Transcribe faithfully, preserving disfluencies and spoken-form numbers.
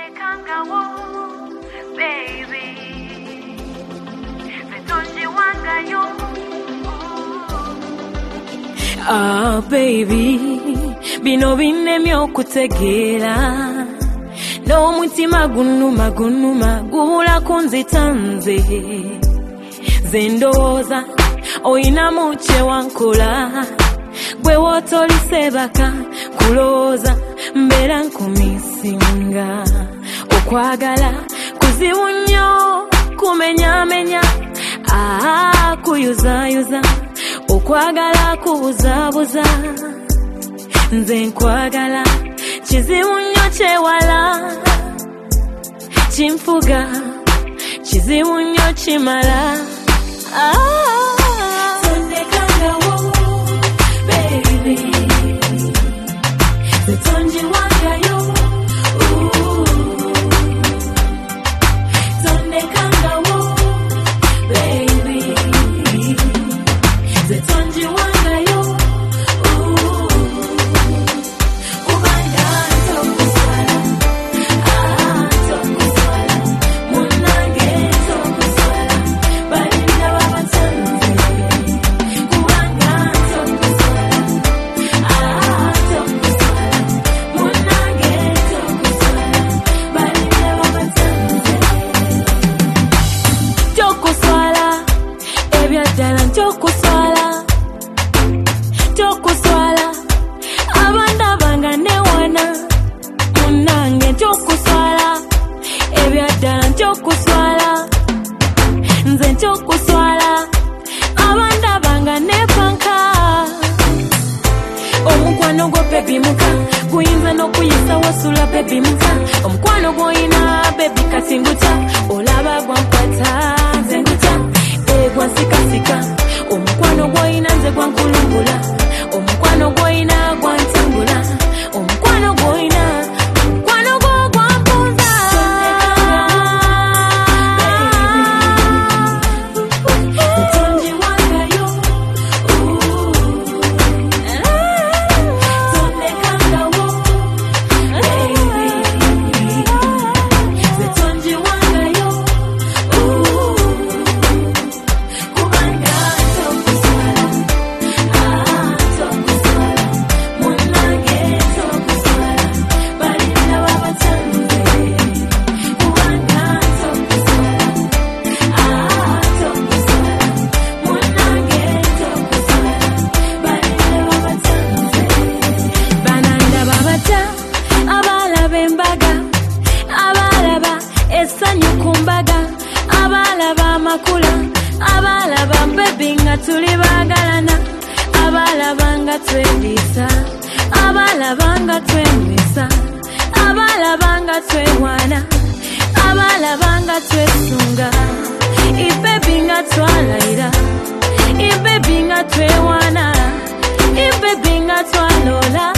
baby. Vitonji wangayo. Ah, baby, bino binemyo kutegera. No mutima gunuma gunuma gula kunzitanze. Zendoza oina muche wankola. Gwe wotoli sebaka kuloza mbera nkumisinga. Okwagala kuziwunyo kumenya menya. Ah, kuyuza yuza. Okwagala kubuza buza. Nze nkwagala chiziwunyo chewala. Chimfuga chiziwunyo chimala. Ah, baby, the tonji wangayo. Ooh, tonde kangawo, baby, the tonji wangayo. Ooh, kubanga tokuswala, ah tokuswala, munange tokuswala, balinda babatanze. Kubanga tokuswala, ah tokuswala, munange tokuswala, balinda babatanze. Tokuswala, ebyaddala ntokuswala. Tokuswala, abanda banga newana. Munange ntokuswala, ebyaddala ntokuswala. Nze ntokuswala, abanda banga nepanka. Omukwano gwo baby muka, guyinza n'okuyisa wasula baby muka. Omukwano gwoyina baby kasinguta, olaba gwankwata nze nguta. Egwa sikasika, omukwano gwoyina nze gwankulungula. Omukwano gwoyina gwantambula. Omukwano gwoyina, omukwano gwo gwampunza. Tonji wangayo. Ooh, tonde kangawo, baby, the tonji wangayo. Ooh, kubanga tokuswala, ah tokuswala, munange tokuswala, balinda babatanze. Kubanga tokuswala, ah tokuswala, munange tokuswala, balinda babatanze. Bananda babata, abalaba embaga, abalaba essanyu ku mbaga, abalaba amakula, abalaba baby nga tuli baagalana, abalaba nga twediisa, abalaba nga twemisa, abalaba nga twewaana, abalaba nga twesunga, ibebi nga twalayira, ibebi nga twewaana, ibebi nga twalola.